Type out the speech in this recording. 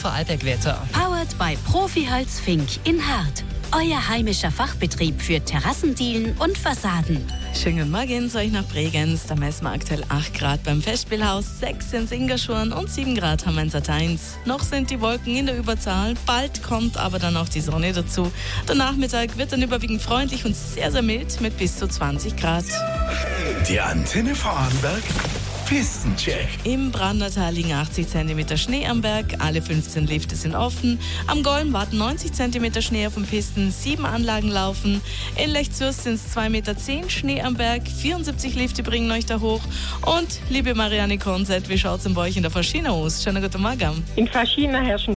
Vorarlberg-Wetter. Powered by Profi-Holz Fink in Hart. Euer heimischer Fachbetrieb für Terrassendielen und Fassaden. Schönen guten Morgen zu euch nach Bregenz. Da messen wir aktuell 8 Grad beim Festspielhaus, 6 in Singerschurn und 7 Grad haben wir in Sat1. Noch sind die Wolken in der Überzahl, bald kommt aber dann auch die Sonne dazu. Der Nachmittag wird dann überwiegend freundlich und sehr, sehr mild mit bis zu 20 Grad. Die Antenne Vorarlberg Pistencheck. Im Brandertal liegen 80 cm Schnee am Berg, alle 15 Lifte sind offen. Am Golm warten 90 cm Schnee auf den Pisten, 7 Anlagen laufen. In Lechzürs sind es 2,10 Meter Schnee am Berg, 74 Lifte bringen euch da hoch. Und liebe Marianne Konzett, wie schaut es denn bei euch in der Faschina aus? Schönen guten Morgen. In Faschina herrschen